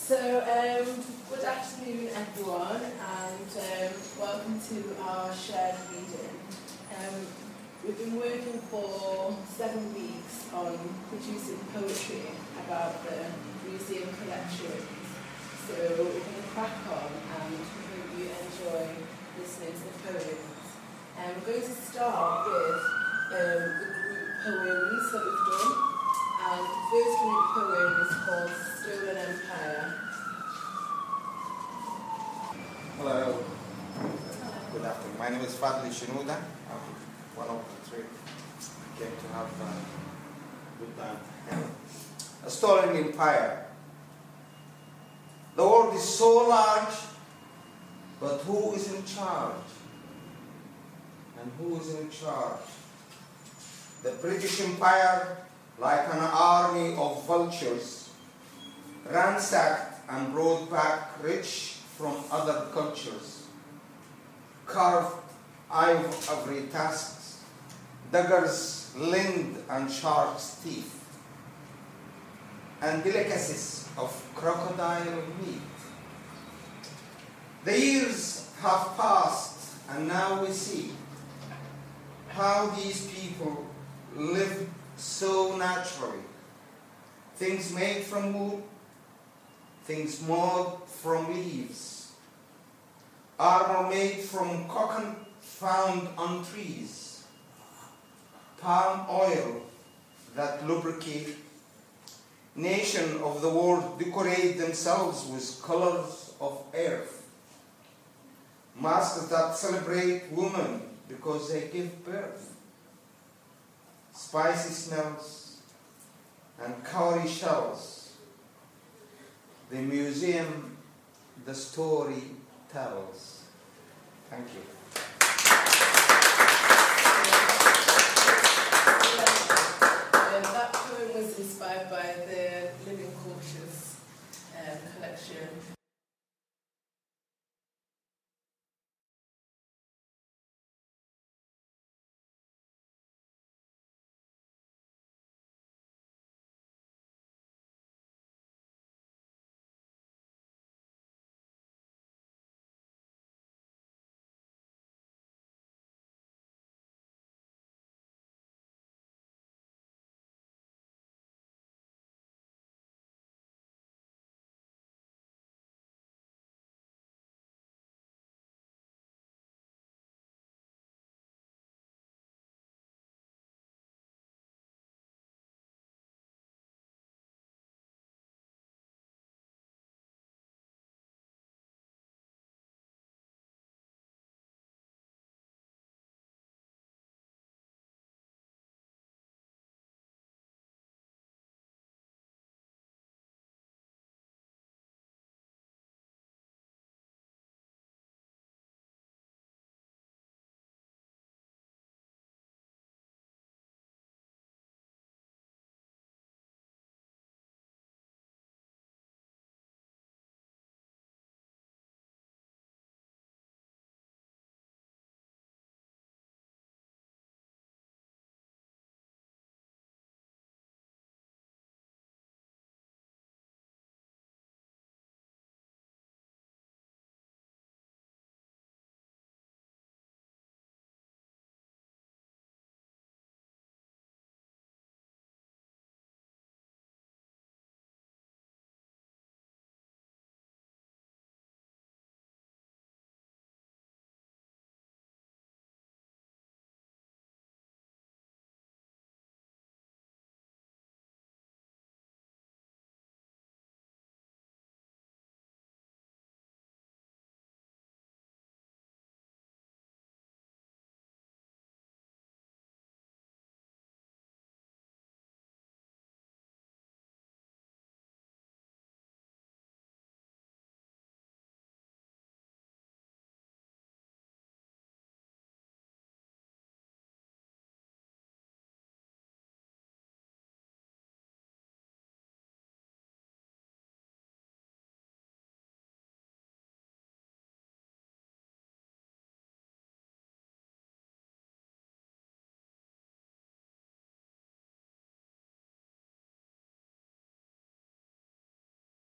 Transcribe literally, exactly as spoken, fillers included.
So, um, good afternoon everyone, and um, welcome to our shared reading. Um, we've been working for seven weeks on producing poetry about the museum collections. So we're going to crack on and we hope you enjoy listening to the poems. And we're going to start with um, the group poems that we've done. And the first group poem is called Stolen Empire. Hello. Good afternoon. My name is Fadli Shenouda. I'm one of the three. I came to have a good time. A Stolen Empire. The world is so large, but who is in charge? And who is in charge? The British Empire, like an army of vultures, ransacked and brought back rich from other cultures, carved ivory tusks, daggers, lind and shark's teeth, and delicacies of crocodile meat. The years have passed, and now we see how these people lived so naturally. Things made from wood, things made from leaves, armor made from coconut found on trees, palm oil that lubricate. Nations of the world decorate themselves with colors of earth. Masks that celebrate women because they give birth. Spicy smells and cowrie shells. The museum, the story tells. Thank you.